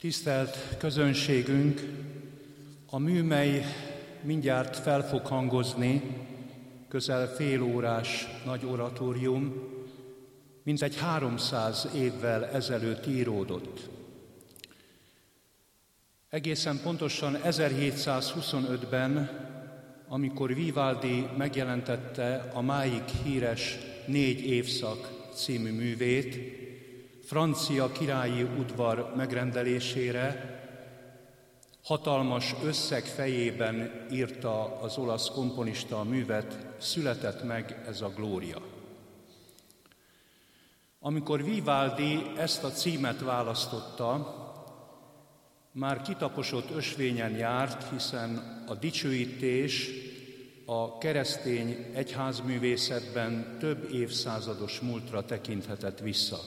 Tisztelt közönségünk, a mű, mely mindjárt fel fog hangozni, közel fél órás nagy oratórium, mintegy 300 évvel ezelőtt íródott. Egészen pontosan 1725-ben, amikor Vivaldi megjelentette a máig híres 4 évszak című művét, francia királyi udvar megrendelésére, hatalmas összeg fejében írta az olasz komponista a művet, született meg ez a Glória. Amikor Vivaldi ezt a címet választotta, már kitaposott ösvényen járt, hiszen a dicsőítés a keresztény egyházművészetben több évszázados múltra tekinthetett vissza.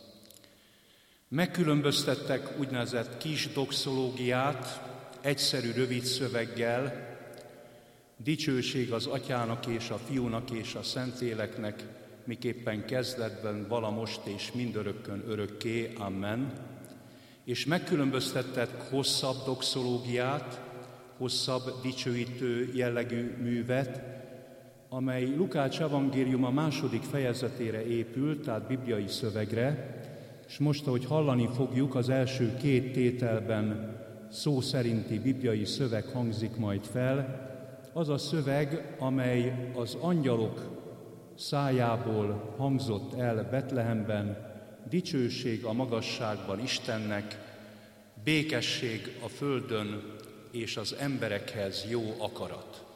Megkülönböztettek úgynevezett kis doxológiát, egyszerű rövid szöveggel, dicsőség az Atyának és a Fiúnak és a Szentléleknek, miképpen kezdetben, vala most és mindörökkön örökké, amen. És megkülönböztettek hosszabb doxológiát, hosszabb dicsőítő jellegű művet, amely Lukács evangéliuma 2. fejezetére épül, tehát bibliai szövegre, és most, ahogy hallani fogjuk, az első 2 tételben szó szerinti bibliai szöveg hangzik majd fel, az a szöveg, amely az angyalok szájából hangzott el Betlehemben, dicsőség a magasságban Istennek, békesség a földön és az emberekhez jó akarat.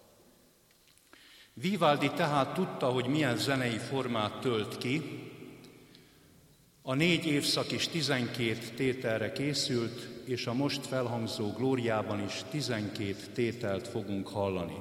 Vivaldi tehát tudta, hogy milyen zenei formát tölt ki. A 4 évszak is 12 tételre készült, és a most felhangzó Glóriában is 12 tételt fogunk hallani.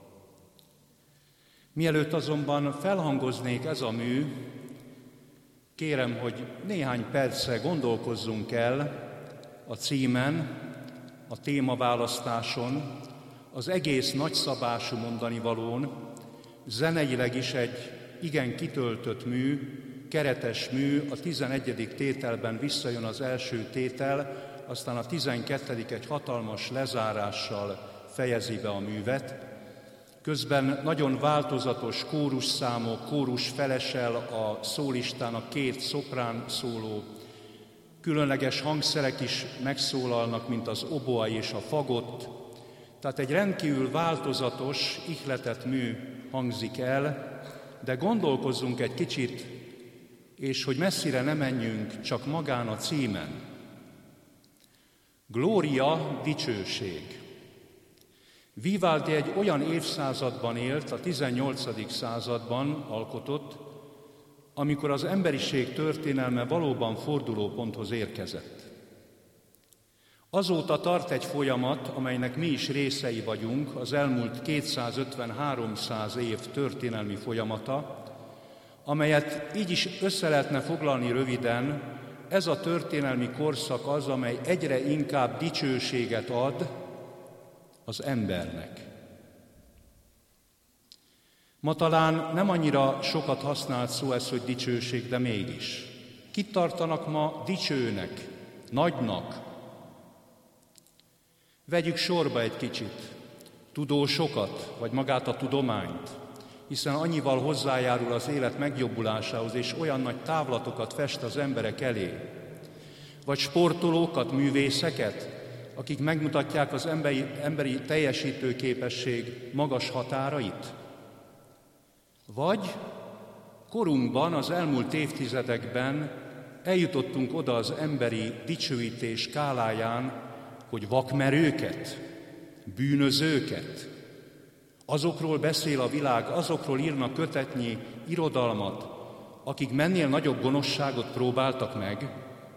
Mielőtt azonban felhangoznék ez a mű, kérem, hogy néhány percre gondolkozzunk el a címen, a témaválasztáson, az egész nagyszabású mondanivalón, zeneileg is egy igen kitöltött mű, keretes mű, a 11. tételben visszajön az első tétel, aztán a 12. egy hatalmas lezárással fejezi be a művet. Közben nagyon változatos kórusszámok, kórus felesel a szólistának, 2 szoprán szóló, különleges hangszerek is megszólalnak, mint az oboa és a fagott, tehát egy rendkívül változatos, ihletett mű hangzik el, de gondolkozzunk egy kicsit, és hogy messzire ne menjünk, csak magán a címen. Glória, dicsőség. Vivaldi egy olyan évszázadban élt, a 18. században alkotott, amikor az emberiség történelme valóban fordulóponthoz érkezett. Azóta tart egy folyamat, amelynek mi is részei vagyunk, az elmúlt 250-300 év történelmi folyamata, amelyet így is össze lehetne foglalni röviden, ez a történelmi korszak az, amely egyre inkább dicsőséget ad az embernek. Ma talán nem annyira sokat használt szó ez, hogy dicsőség, de mégis. Kit tartanak ma dicsőnek, nagynak? Vegyük sorba egy kicsit, tudósokat, vagy magát a tudományt, hiszen annyival hozzájárul az élet megjobbulásához, és olyan nagy távlatokat fest az emberek elé. Vagy sportolókat, művészeket, akik megmutatják az emberi teljesítőképesség magas határait. Vagy korunkban, az elmúlt évtizedekben eljutottunk oda az emberi dicsőítés skáláján, hogy vakmerőket, bűnözőket, azokról beszél a világ, azokról írnak kötetnyi irodalmat, akik mennél nagyobb gonoszságot próbáltak meg.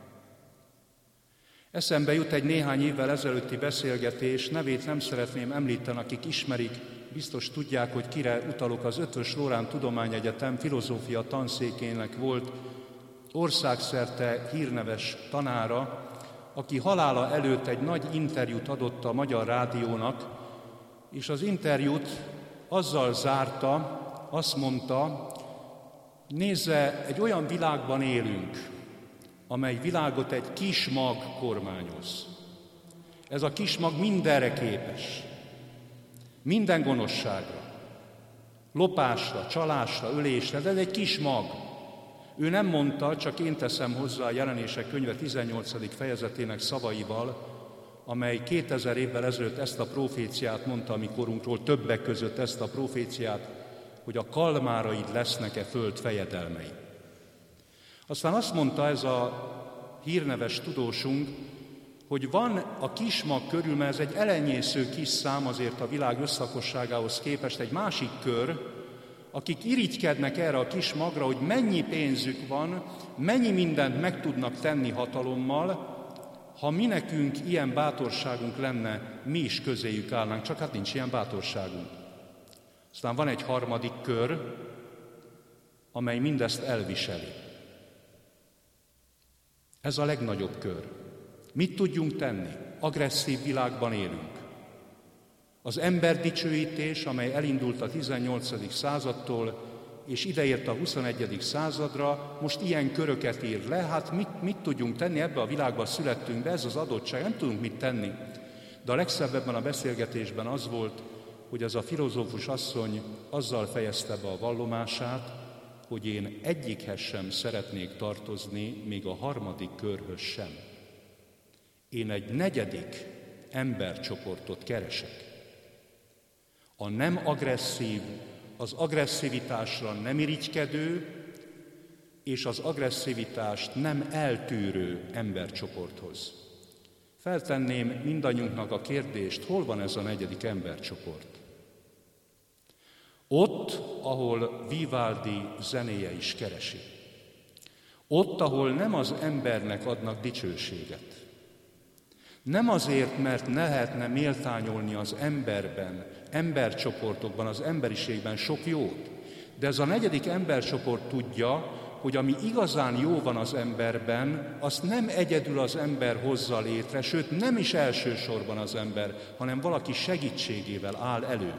Eszembe jut egy néhány évvel ezelőtti beszélgetés, nevét nem szeretném említeni, akik ismerik, biztos tudják, hogy kire utalok. Az Eötvös Loránd Tudományegyetem filozófia tanszékének volt országszerte hírneves tanára, aki halála előtt egy nagy interjút adott a Magyar Rádiónak, és az interjút azzal zárta, azt mondta, nézze, egy olyan világban élünk, amely világot egy kis mag kormányoz. Ez a kis mag mindenre képes, minden gonoszságra, lopásra, csalásra, ölésre, de ez egy kis mag. Ő nem mondta, csak én teszem hozzá a Jelenések könyve 18. fejezetének szavaival, amely 2000 évvel ezelőtt ezt a proféciát mondta a mi korunkról, többek között ezt a proféciát, hogy a kalmáraid lesznek-e föld fejedelmei. Aztán azt mondta ez a hírneves tudósunk, hogy van a kismag körül, mert ez egy elenyésző kis szám azért a világ összlakosságához képest, egy másik kör, akik irigykednek erre a kis magra, hogy mennyi pénzük van, mennyi mindent meg tudnak tenni hatalommal, ha mi nekünk ilyen bátorságunk lenne, mi is közéjük állnánk, csak hát nincs ilyen bátorságunk. Aztán van egy harmadik kör, amely mindezt elviseli. Ez a legnagyobb kör. Mit tudjunk tenni? Agresszív világban élünk. Az emberdicsőítés, amely elindult a 18. századtól, és ideért a 21. századra, most ilyen köröket ír le. Hát mit tudjunk tenni? Ebbe a világba születtünk be, ez az adottság, nem tudunk mit tenni. De a legszebb ebben a beszélgetésben az volt, hogy ez a filozófus asszony azzal fejezte be a vallomását, hogy én egyikhez sem szeretnék tartozni, még a harmadik körhöz sem. Én egy negyedik embercsoportot keresek. A nem agresszív, az agresszivitásra nem irigykedő, és az agresszivitást nem eltűrő embercsoporthoz. Feltenném mindannyiunknak a kérdést, hol van ez a negyedik embercsoport? Ott, ahol Vivaldi zenéje is keresi. Ott, ahol nem az embernek adnak dicsőséget. Nem azért, mert ne lehetne méltányolni az emberben, embercsoportokban, az emberiségben sok jót, de ez a negyedik embercsoport tudja, hogy ami igazán jó van az emberben, azt nem egyedül az ember hozza létre, sőt nem is elsősorban az ember, hanem valaki segítségével áll elő.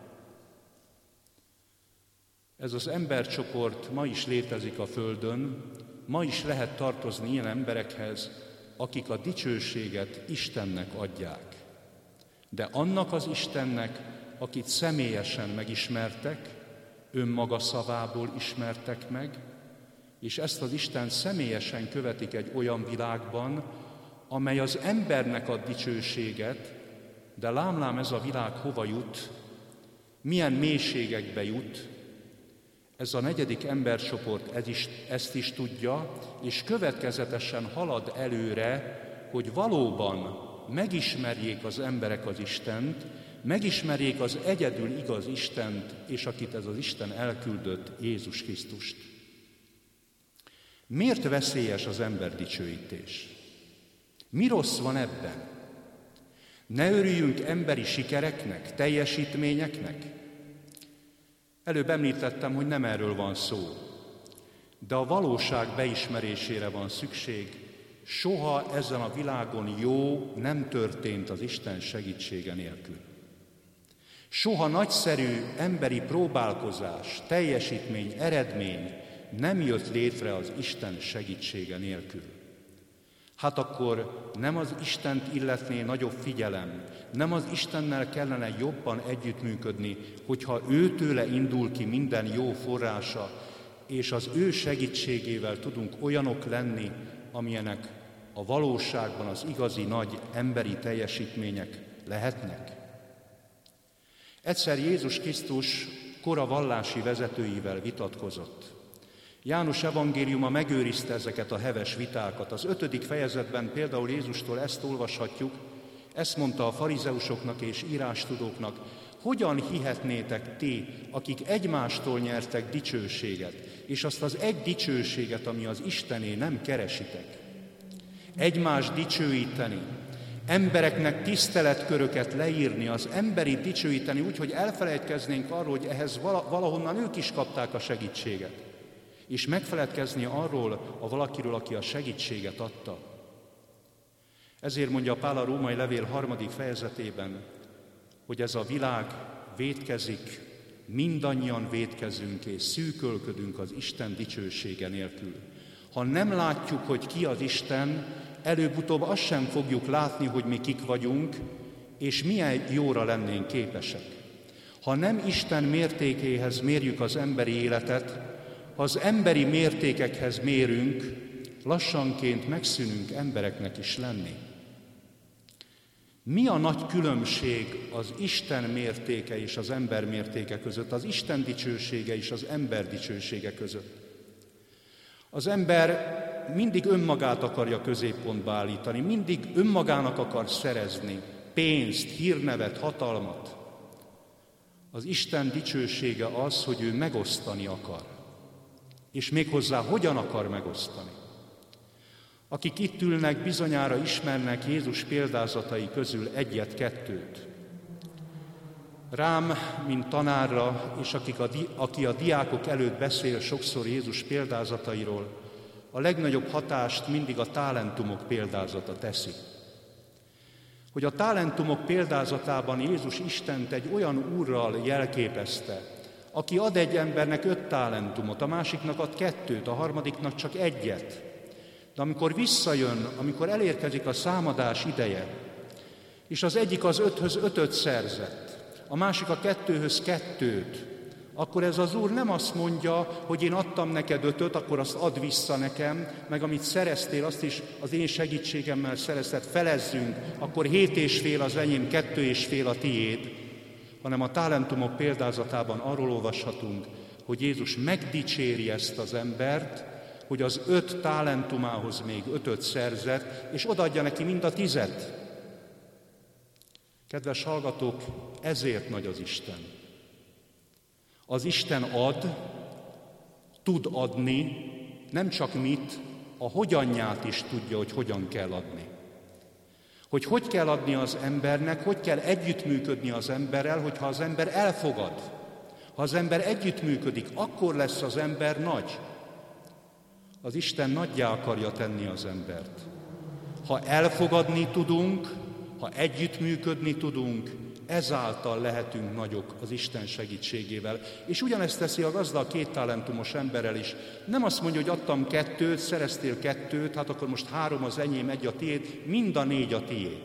Ez az embercsoport ma is létezik a Földön, ma is lehet tartozni ilyen emberekhez, akik a dicsőséget Istennek adják. De annak az Istennek, akit személyesen megismertek, önmaga szavából ismertek meg, és ezt az Isten személyesen követik egy olyan világban, amely az embernek ad dicsőséget, de lám ez a világ hova jut, milyen mélységekbe jut. Ez a negyedik embercsoport ezt is tudja, és következetesen halad előre, hogy valóban megismerjék az emberek az Istent, megismerjék az egyedül igaz Istent, és akit ez az Isten elküldött, Jézus Krisztust. Miért veszélyes az emberdicsőítés? Mi rossz van ebben? Ne örüljünk emberi sikereknek, teljesítményeknek? Előbb említettem, hogy nem erről van szó, de a valóság beismerésére van szükség. Soha ezen a világon jó nem történt az Isten segítsége nélkül. Soha nagyszerű emberi próbálkozás, teljesítmény, eredmény nem jött létre az Isten segítsége nélkül. Hát akkor nem az Istent illetné nagyobb figyelem, nem az Istennel kellene jobban együttműködni, hogyha őtőle indul ki minden jó forrása, és az ő segítségével tudunk olyanok lenni, amilyenek a valóságban az igazi nagy emberi teljesítmények lehetnek. Egyszer Jézus Krisztus kora vallási vezetőivel vitatkozott. János evangéliuma megőrizte ezeket a heves vitákat. Az 5. fejezetben például Jézustól ezt olvashatjuk, ezt mondta a farizeusoknak és írástudóknak: hogyan hihetnétek ti, akik egymástól nyertek dicsőséget, és azt az egy dicsőséget, ami az Istené, nem keresitek? Egymást dicsőíteni, embereknek tiszteletköröket leírni, az emberi dicsőíteni úgy, hogy elfelejtkeznénk arról, hogy ehhez valahonnan ők is kapták a segítséget, és megfeledkezni arról a valakiről, aki a segítséget adta. Ezért mondja Pál a római levél 3. fejezetében, hogy ez a világ vétkezik, mindannyian vétkezünk és szűkölködünk az Isten dicsősége nélkül. Ha nem látjuk, hogy ki az Isten, előbb-utóbb azt sem fogjuk látni, hogy mi kik vagyunk, és milyen jóra lennénk képesek. Ha nem Isten mértékéhez mérjük az emberi életet, ha az emberi mértékekhez mérünk, lassanként megszűnünk embereknek is lenni. Mi a nagy különbség az Isten mértéke és az ember mértéke között, az Isten dicsősége és az ember dicsősége között? Az ember mindig önmagát akarja középpontba állítani, mindig önmagának akar szerezni pénzt, hírnevet, hatalmat. Az Isten dicsősége az, hogy ő megosztani akar. És méghozzá hogyan akar megosztani? Akik itt ülnek, bizonyára ismernek Jézus példázatai közül egyet-kettőt. Rám, mint tanárra, és aki a diákok előtt beszél sokszor Jézus példázatairól, a legnagyobb hatást mindig a talentumok példázata teszi. Hogy a talentumok példázatában Jézus Istent egy olyan úrral jelképezte, aki ad egy embernek 5 talentumot, a másiknak ad 2, a harmadiknak csak 1. De amikor visszajön, amikor elérkezik a számadás ideje, és az egyik az 5-höz 5-öt szerzett, a másik a 2-höz 2-t, akkor ez az úr nem azt mondja, hogy én adtam neked 5-öt, akkor azt add vissza nekem, meg amit szereztél, azt is az én segítségemmel szerezted, felezzünk, akkor 7,5 az enyém, 2,5 a tiéd, hanem a talentumok példázatában arról olvashatunk, hogy Jézus megdicséri ezt az embert, hogy az 5 talentumához még 5-öt szerzett, és odaadja neki mind a 10. Kedves hallgatók, ezért nagy az Isten. Az Isten ad, tud adni, nem csak mit, a hogyanját is tudja, hogy hogyan kell adni. Hogy kell adni az embernek, hogy kell együttműködni az emberrel, hogyha az ember elfogad. Ha az ember együttműködik, akkor lesz az ember nagy. Az Isten nagyjá akarja tenni az embert. Ha elfogadni tudunk, ha együttműködni tudunk, ezáltal lehetünk nagyok az Isten segítségével. És ugyanezt teszi a gazda a 2 talentumos emberrel is. Nem azt mondja, hogy adtam 2, szereztél 2, hát akkor most 3 az enyém, 1 a tiéd, mind a 4 a tiéd.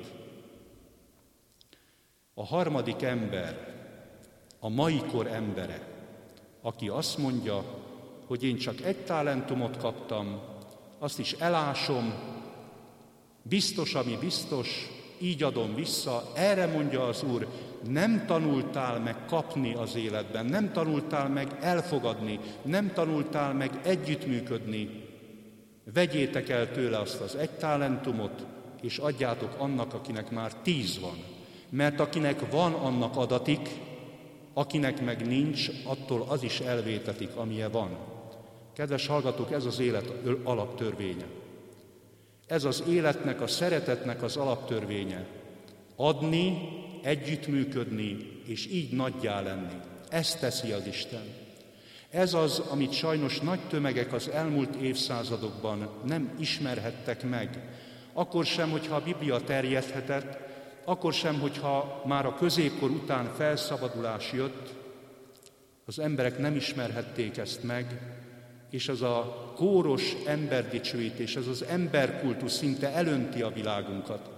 A harmadik ember, a mai kor embere, aki azt mondja, hogy én csak 1 talentumot kaptam, azt is elásom, biztos, ami biztos, így adom vissza, erre mondja az Úr, nem tanultál meg kapni az életben, nem tanultál meg elfogadni, nem tanultál meg együttműködni. Vegyétek el tőle azt az 1 talentumot, és adjátok annak, akinek már 10 van. Mert akinek van, annak adatik, akinek meg nincs, attól az is elvétetik, amilyen van. Kedves hallgatók, ez az élet alaptörvénye. Ez az életnek, a szeretetnek az alaptörvénye. Adni, együttműködni, és így nagyjá lenni. Ezt teszi az Isten. Ez az, amit sajnos nagy tömegek az elmúlt évszázadokban nem ismerhettek meg. Akkor sem, hogyha a Biblia terjedhetett, akkor sem, hogyha már a középkor után felszabadulás jött, az emberek nem ismerhették ezt meg, és az a kóros emberdicsőítés, ez az emberkultusz szinte elönti a világunkat.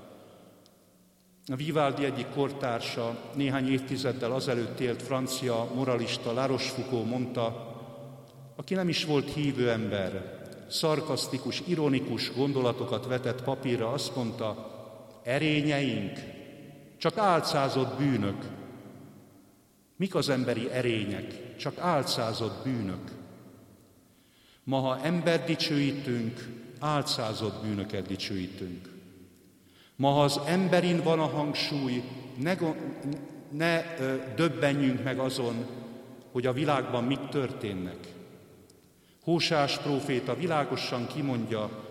A Vivaldi egyik kortársa, néhány évtizeddel azelőtt élt francia moralista La Rochefoucauld mondta, aki nem is volt hívő ember, szarkasztikus, ironikus gondolatokat vetett papírra, azt mondta, erényeink, csak álcázott bűnök. Mik az emberi erények? Csak álcázott bűnök. Ma, ha embert dicsőítünk, álcázott bűnöket dicsőítünk. Ma, ha az emberin van a hangsúly, ne döbbenjünk meg azon, hogy a világban mik történnek. Hósás próféta világosan kimondja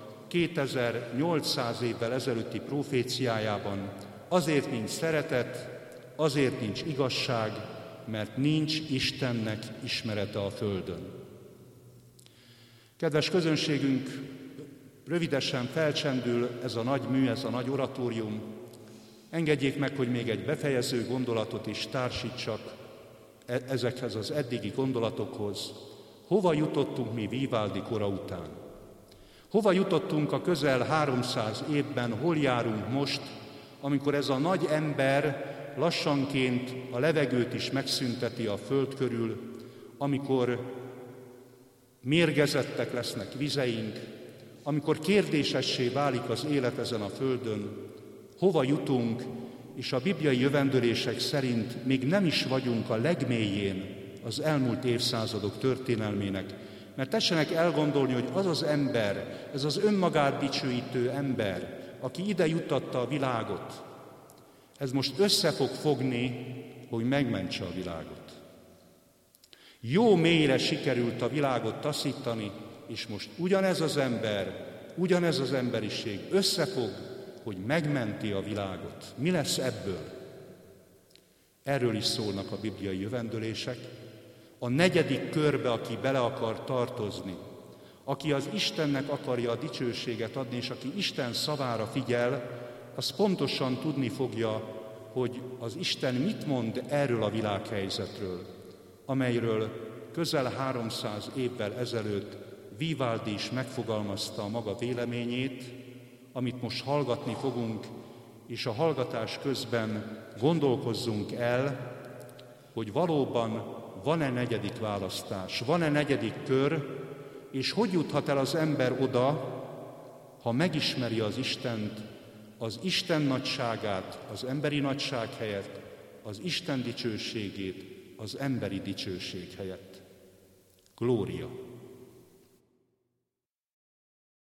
2800 évvel ezelőtti proféciájában, azért nincs szeretet, azért nincs igazság, mert nincs Istennek ismerete a földön. Kedves közönségünk, rövidesen felcsendül ez a nagy mű, ez a nagy oratórium. Engedjék meg, hogy még egy befejező gondolatot is társítsak ezekhez az eddigi gondolatokhoz. Hova jutottunk mi Vivaldi kora után? Hova jutottunk a közel 300 évben, hol járunk most, amikor ez a nagy ember lassanként a levegőt is megszünteti a föld körül, amikor mérgezettek lesznek vizeink, amikor kérdésessé válik az élet ezen a földön, hova jutunk, és a bibliai jövendőlések szerint még nem is vagyunk a legmélyén az elmúlt évszázadok történelmének, mert tessenek elgondolni, hogy az az ember, ez az önmagát dicsőítő ember, aki ide juttatta a világot, ez most össze fog fogni, hogy megmentse a világot. Jó mélyre sikerült a világot taszítani, és most ugyanez az ember, ugyanez az emberiség összefog, hogy megmenti a világot. Mi lesz ebből? Erről is szólnak a bibliai jövendőlések. A negyedik körbe, aki bele akar tartozni, aki az Istennek akarja a dicsőséget adni, és aki Isten szavára figyel, az pontosan tudni fogja, hogy az Isten mit mond erről a világhelyzetről, amelyről közel 300 évvel ezelőtt Vivaldi is megfogalmazta a maga véleményét, amit most hallgatni fogunk, és a hallgatás közben gondolkozzunk el, hogy valóban van-e negyedik választás, van-e negyedik kör, és hogy juthat el az ember oda, ha megismeri az Istent, az Isten nagyságát, az emberi nagyság helyett, az Isten dicsőségét, az emberi dicsőség helyett. Glória!